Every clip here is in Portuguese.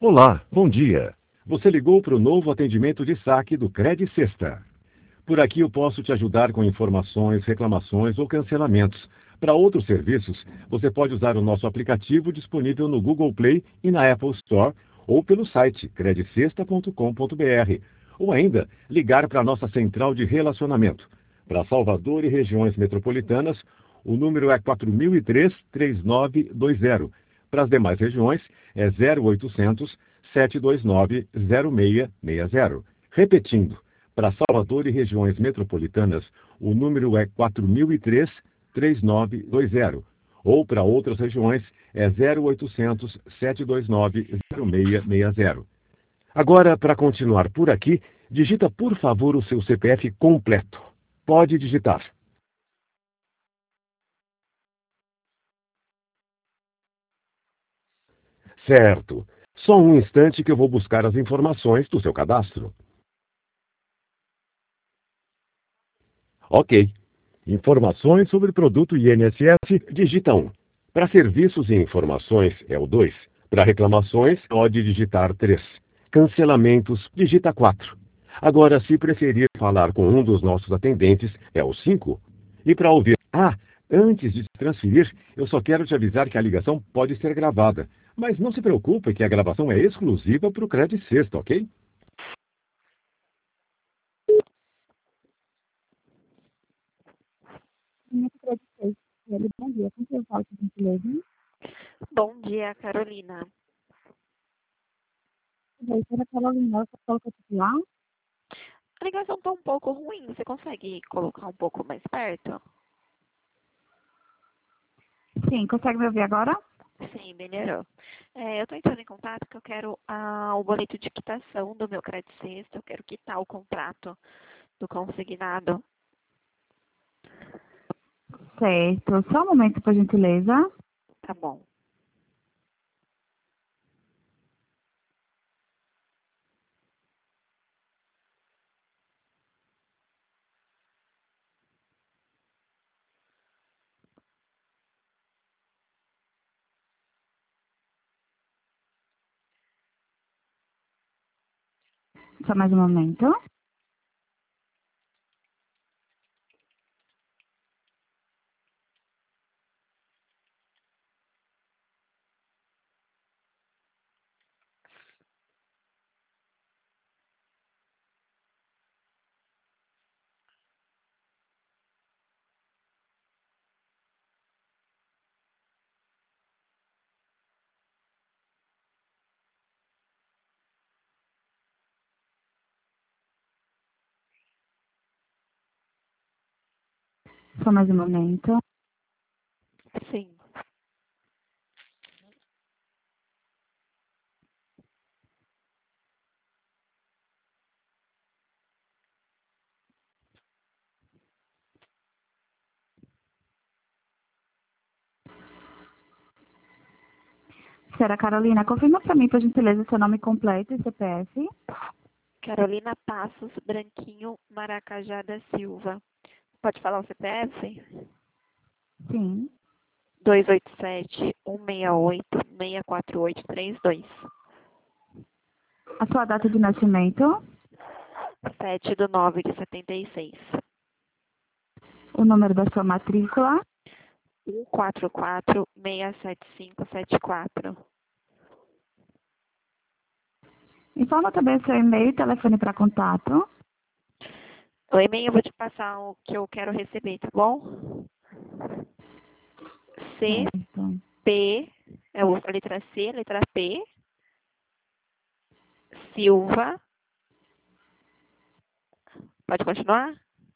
Olá, bom dia. Você ligou para o novo atendimento de saque do Cred Sexta. Por aqui eu posso te ajudar com informações, reclamações ou cancelamentos. Para outros serviços, você pode usar o nosso aplicativo disponível no Google Play e na Apple Store ou pelo site credcesta.com.br ou ainda ligar para a nossa central de relacionamento. Para Salvador e regiões metropolitanas, o número é 4003-3920. Para as demais regiões, é 0800 729 0660. Repetindo, para Salvador e regiões metropolitanas, o número é 4003-3920. Ou para outras regiões, é 0800 729 0660. Agora, para continuar por aqui, digita por favor o seu CPF completo. Pode digitar. Certo. Só um instante que eu vou buscar as informações do seu cadastro. Ok. Informações sobre o produto INSS, digita 1. Para serviços e informações, é o 2. Para reclamações, pode digitar 3. Cancelamentos, digita 4. Agora, se preferir falar com um dos nossos atendentes, é o 5. E para ouvir... antes de te transferir, eu só quero te avisar que a ligação pode ser gravada. Mas não se preocupe que a gravação é exclusiva para o Cred Sexta, ok? Muito agradecido. Bom dia. Com quem eu falo, por gentileza? Bom dia, Carolina. Oi, será que ela não fala com o titular? A ligação está um pouco ruim. Você consegue colocar um pouco mais perto? Sim, consegue me ouvir agora? Sim, melhorou. Eu estou entrando em contato porque eu quero o boleto de quitação do meu Credit Sexta. Eu quero quitar o contrato do consignado. Certo. Só um momento, por gentileza. Tá bom. Só mais um momento. Só mais um momento. Sim. Senhora Carolina, confirma para mim, por gentileza, seu nome completo e CPF. Carolina Passos Branquinho Maracajá da Silva. Pode falar o CPF? Sim. 287-168-64832. A sua data de nascimento. 7/9/76. O número da sua matrícula. 144-67574. Informa também o seu e-mail e telefone para contato. O e-mail eu vou te passar o que eu quero receber, tá bom? Certo. P, a letra C, a letra P, Silva. Pode continuar?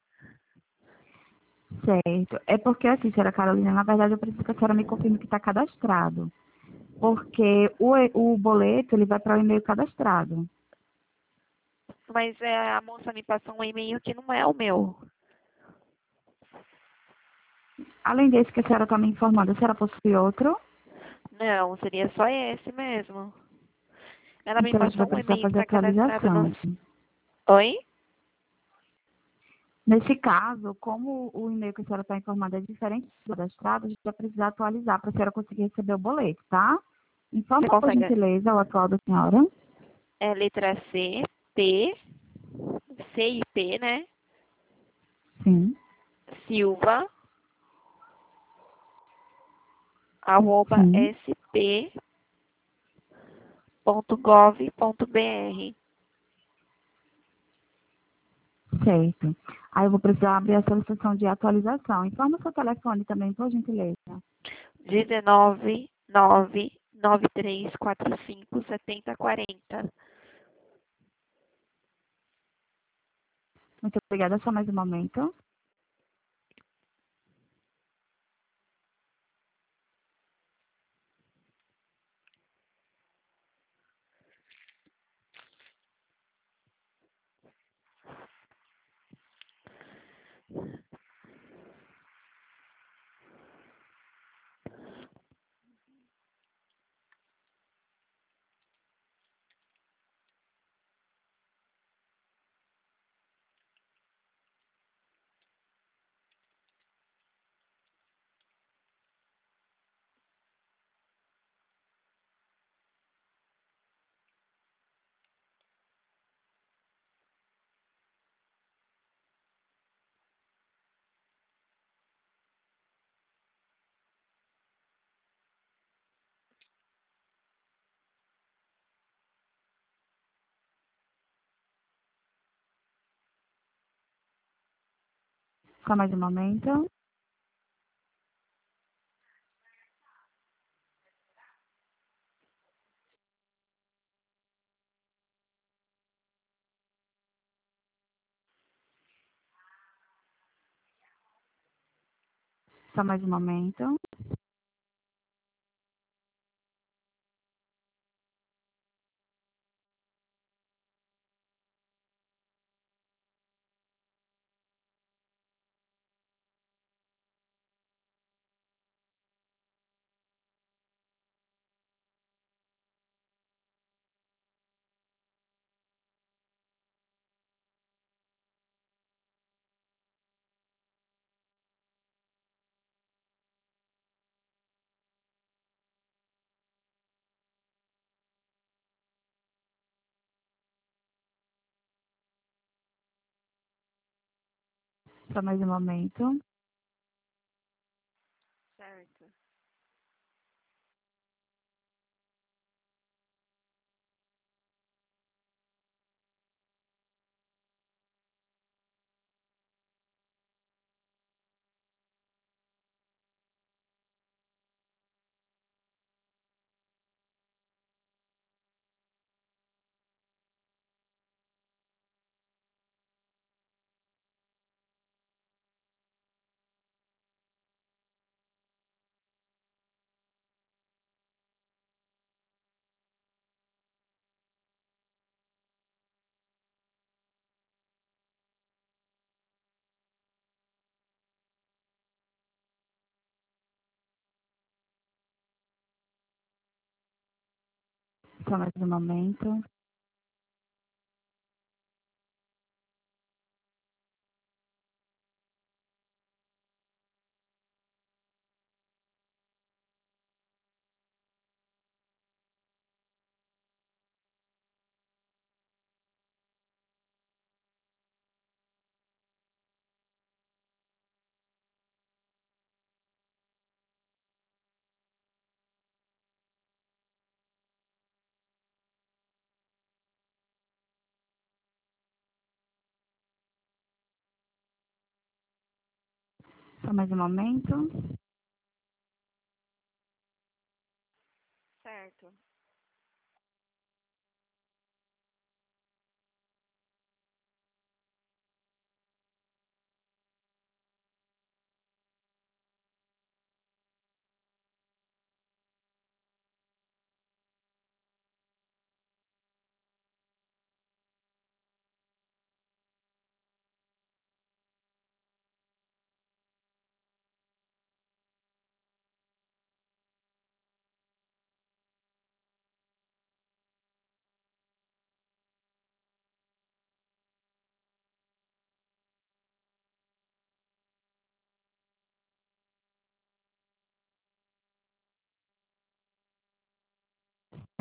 Certo. É porque assim, senhora Carolina, na verdade eu preciso que a senhora me confirme que está cadastrado. Porque o boleto, ele vai para o e-mail cadastrado. Mas a moça me passou um e-mail que não é o meu. Além desse que a senhora está me informando, a senhora possui outro? Não, seria só esse mesmo. Ela me Então a gente vai passou um precisar e-mail que fazer está cadastrado no... atualização. Oi? Nesse caso, como o e-mail que a senhora está informando é diferente do cadastrado, a gente vai precisar atualizar para a senhora conseguir receber o boleto, tá? Informa, Você por consegue? gentileza, o atual da senhora. É letra C, P, C e P, né? Sim. Silva, arroba Sim. sp.gov.br. Certo. Aí eu vou precisar abrir a solicitação de atualização. Informa o seu telefone também, por gentileza. 19993457040. Muito obrigada. Só mais um momento. Só mais um momento. Só mais um momento. Só mais um momento. Certo. Só mais um momento. Só mais um momento. Certo.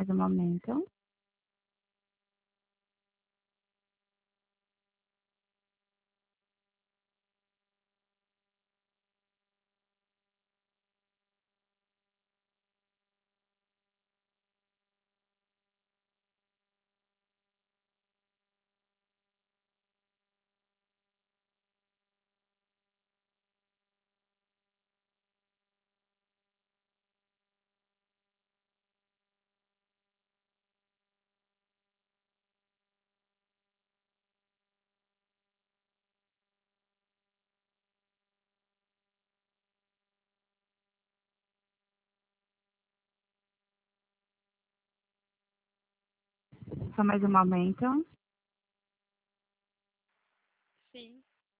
mais um momento. Só mais um momento. Sim.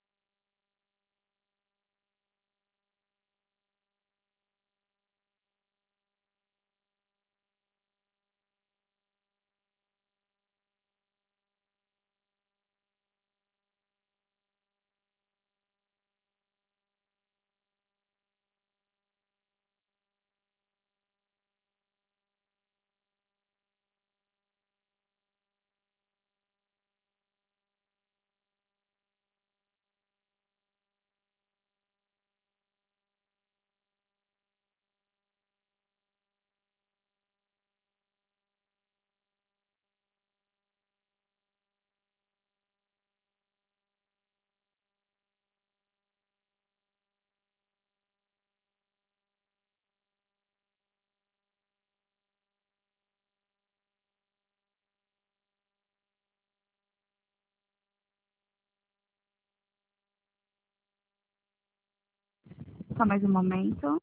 Só mais um momento.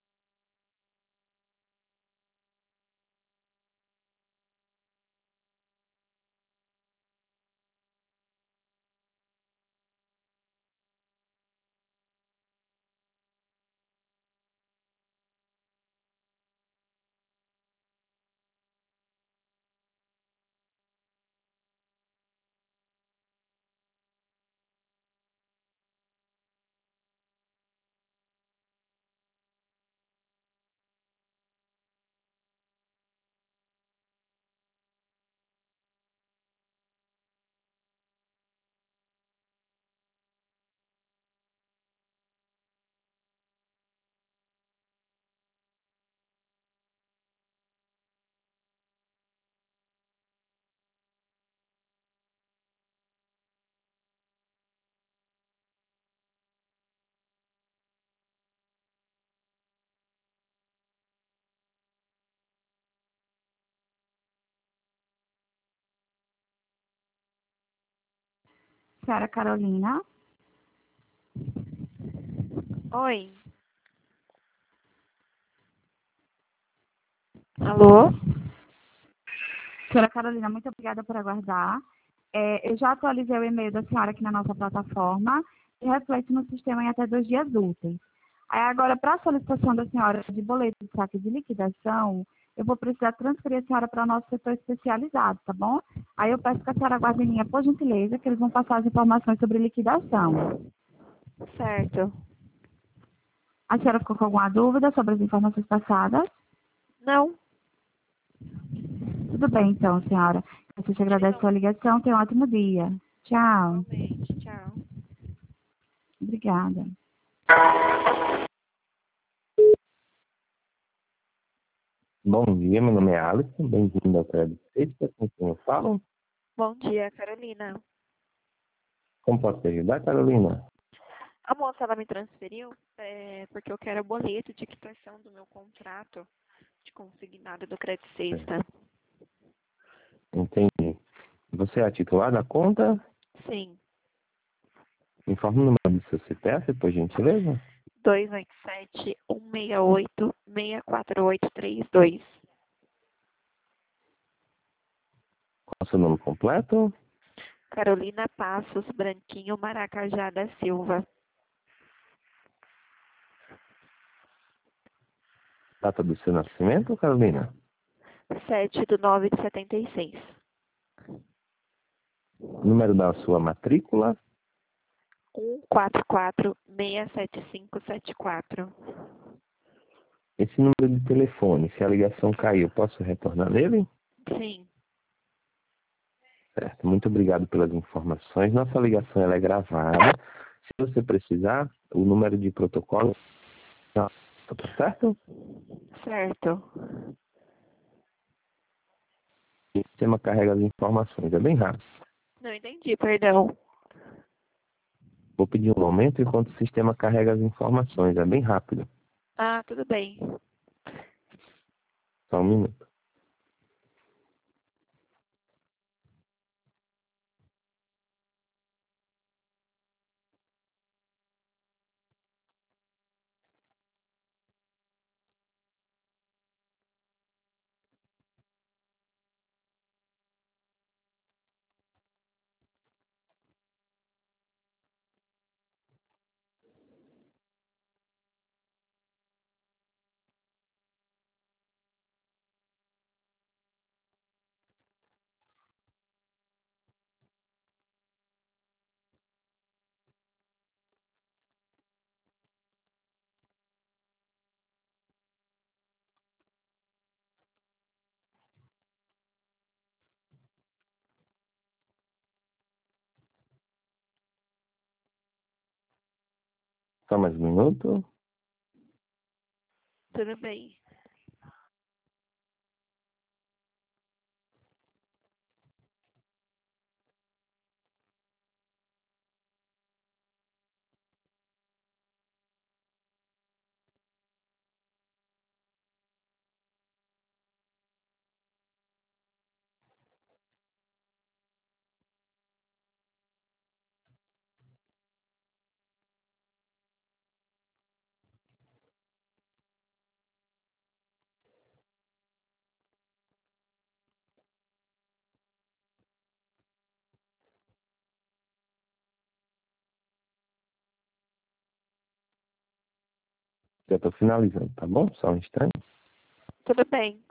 Senhora Carolina. Oi. Alô? Senhora Carolina, muito obrigada por aguardar. Eu já atualizei o e-mail da senhora aqui na nossa plataforma e reflete no sistema em até 2 dias úteis. Aí agora, para a solicitação da senhora de boleto de saque de liquidação, eu vou precisar transferir a senhora para o nosso setor especializado, tá bom? Aí eu peço que a senhora aguarde em linha, por gentileza, que eles vão passar as informações sobre liquidação. Certo. A senhora ficou com alguma dúvida sobre as informações passadas? Não. Tudo bem, então, senhora. A gente agradece a sua ligação. Tenha um ótimo dia. Tchau. Igualmente. Tchau. Obrigada. Bom dia, meu nome é Alisson, bem-vindo ao Crédito Sexta, com quem eu falo? Bom dia, Carolina. Como posso te ajudar, Carolina? A moça, ela me transferiu porque eu quero o boleto de quitação do meu contrato de consignado do Crédito Sexta. Entendi. Você é a titular da conta? Sim. Informe o número do seu CPF, por gentileza. 287-168-64832. Qual é o seu nome completo? Carolina Passos Branquinho Maracajá da Silva. Data do seu nascimento, Carolina? 7/9/76. Número da sua matrícula? 144-67574. Esse número de telefone, se a ligação caiu, posso retornar nele? Sim. Certo, muito obrigado pelas informações. Nossa ligação ela é gravada. Se você precisar, o número de protocolo, tá certo? Certo. O sistema carrega as informações, é bem rápido. Não entendi, perdão. Vou pedir um momento enquanto o sistema carrega as informações, é bem rápido. Ah, tudo bem. Só um minuto. Só mais um minuto. Tudo bem. Já estou finalizando, tá bom? Só um instante. Tudo bem.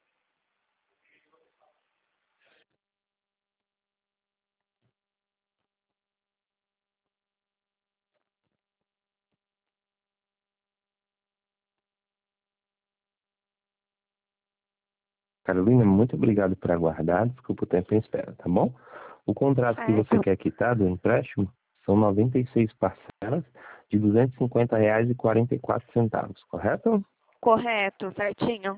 Carolina, muito obrigado por aguardar. Desculpa o tempo em espera, tá bom? O contrato que você Certo. quer quitar do empréstimo são 96 parcelas de R$ 250,44, correto? Correto, certinho.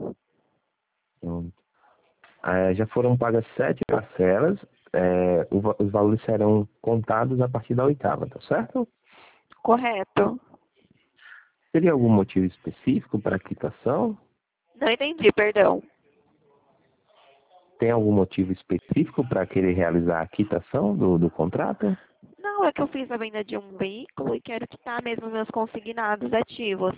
Então, já foram pagas 7 parcelas. Os valores serão contados a partir da oitava, tá certo? Correto. Teria algum motivo específico para a quitação? Não entendi, perdão. Tem algum motivo específico para querer realizar a quitação do contrato? Não, é que eu fiz a venda de um veículo e quero quitar mesmo meus consignados ativos.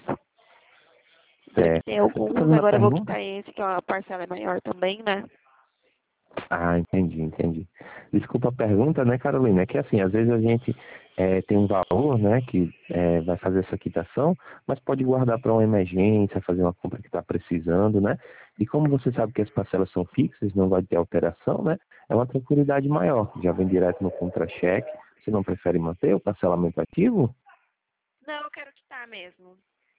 Eu Certo. quitei Eu tô alguns, fazendo a agora eu vou pergunta. quitar esse, que a parcela é maior também, né? Ah, entendi. Desculpa a pergunta, né, Carolina? É que assim, às vezes a gente tem um valor, né, que vai fazer essa quitação, mas pode guardar para uma emergência, fazer uma compra que está precisando, né? E como você sabe que as parcelas são fixas, não vai ter alteração, né? É uma tranquilidade maior. Já vem direto no contra-cheque. Você não prefere manter o parcelamento ativo? Não, eu quero quitar mesmo.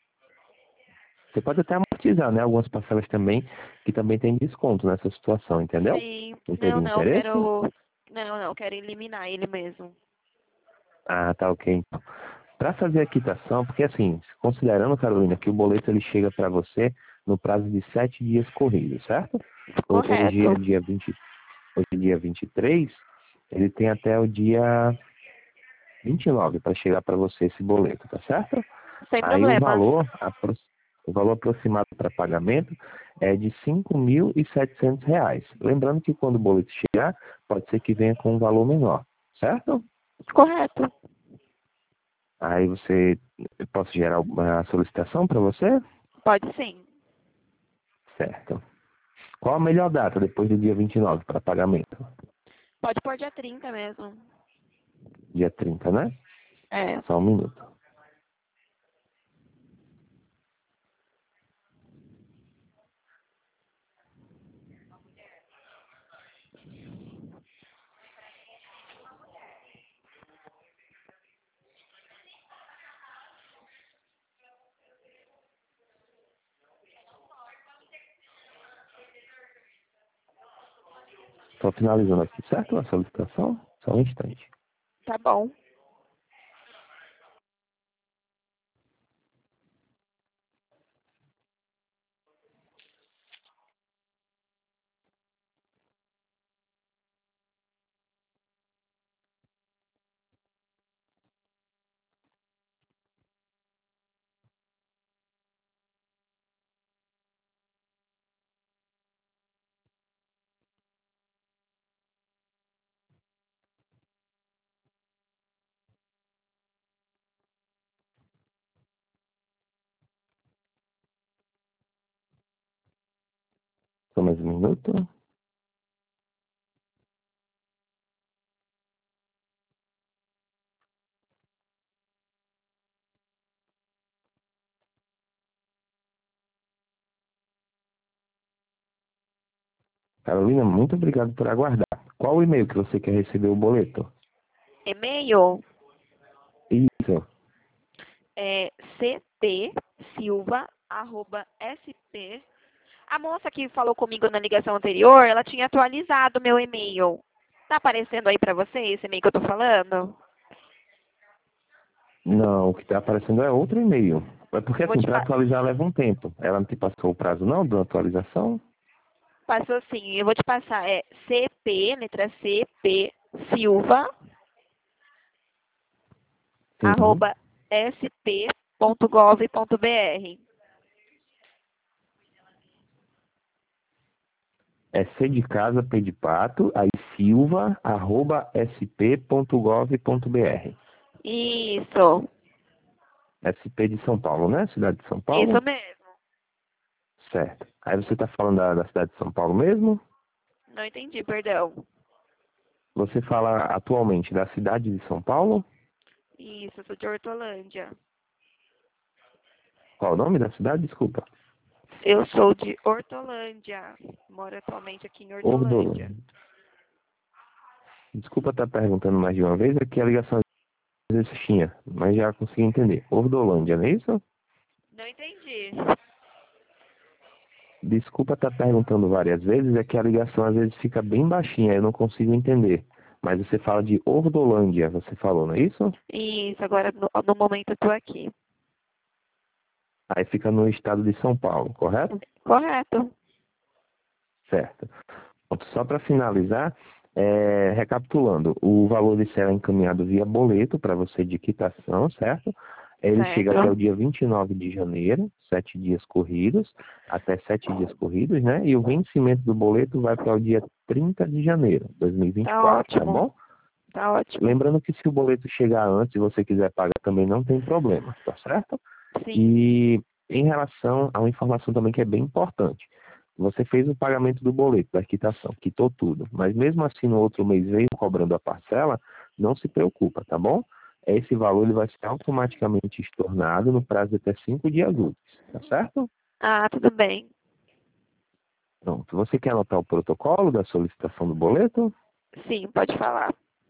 Você pode até amortizar, né? Algumas parcelas também, que também tem desconto nessa situação, entendeu? Sim. Não Não, teria não, eu interesse? quero. Não, eu quero eliminar ele mesmo. Ah, tá ok. Então. Para fazer a quitação, porque assim, considerando, Carolina, que o boleto ele chega para você no prazo de 7 dias corridos, certo? Hoje é Correto. dia 20, hoje é dia 23, ele tem até o dia 29 para chegar para você esse boleto, tá certo? Sem Aí o problema. valor, o valor aproximado para pagamento é de R$ 5.700. Lembrando que quando o boleto chegar, pode ser que venha com um valor menor, certo? Correto. Aí eu posso gerar uma solicitação para você? Pode sim. Certo. Qual a melhor data depois do dia 29 para pagamento? Pode pôr dia 30 mesmo. Dia 30, né? É. Só um minuto. Estou finalizando aqui, certo? A solicitação. Só um instante. Tá bom. Só mais um minuto. Carolina, muito obrigado por aguardar. Qual o e-mail que você quer receber o boleto? E-mail Isso. é ctsilva@sp. A moça que falou comigo na ligação anterior, ela tinha atualizado meu e-mail. Tá aparecendo aí pra você esse e-mail que eu tô falando? Não, o que está aparecendo é outro e-mail. É porque Vou assim, te para atualizar leva um tempo. Ela não te passou o prazo não da atualização? Passou sim, eu vou te passar. É CP, letra C, P, Silva, Sim. @sp.gov.br. É C de casa, P de pato, aí silva@sp.gov.br. Isso, SP de São Paulo, né? Cidade de São isso Paulo? mesmo. Certo. Aí você está falando da cidade de São Paulo mesmo? Não entendi, perdão. Você fala atualmente da cidade de São Paulo? Isso, eu sou de Hortolândia. Qual o nome da cidade? Desculpa. Eu sou de Hortolândia. Moro atualmente aqui em Hortolândia. Ordolândia. Desculpa estar perguntando mais de uma vez, é que a ligação às vezes tinha, mas já consegui entender. Ordolândia, não é isso? Não entendi. Desculpa estar perguntando várias vezes, é que a ligação às vezes fica bem baixinha, eu não consigo entender. Mas você fala de Ordolândia, você falou, não é isso? Isso, agora no momento eu tô aqui. Aí fica no estado de São Paulo, correto? Correto. Certo. Pronto, só para finalizar, recapitulando, o valor desse é encaminhado via boleto para você de quitação, certo? Ele chega até o Certo. dia 29 de janeiro, 7 dias corridos, até 7 dias corridos, né? E o vencimento do boleto vai para o dia 30 de janeiro de Tá 2024, tá ótimo. bom? Tá ótimo. Lembrando que se o boleto chegar antes e você quiser pagar também não tem problema, tá certo? Sim. E em relação a uma informação também que é bem importante. Você fez o pagamento do boleto, da quitação, quitou tudo. Mas mesmo assim no outro mês veio cobrando a parcela, não se preocupa, tá bom? Esse valor ele vai ser automaticamente estornado no prazo de até 5 dias úteis, tá certo? Ah, tudo bem. Pronto. Você quer anotar o protocolo da solicitação do boleto? Sim, pode falar.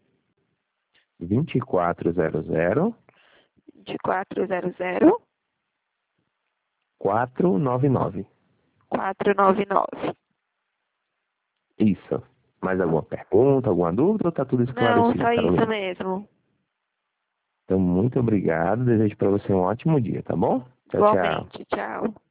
2400 De 499. 400-499. Isso. Mais alguma pergunta, alguma dúvida ou está tudo Não, esclarecido, só isso Carolina? mesmo. Então, muito obrigado. Desejo para você um ótimo dia, tá bom? Tchau, tchau. Igualmente. Tchau.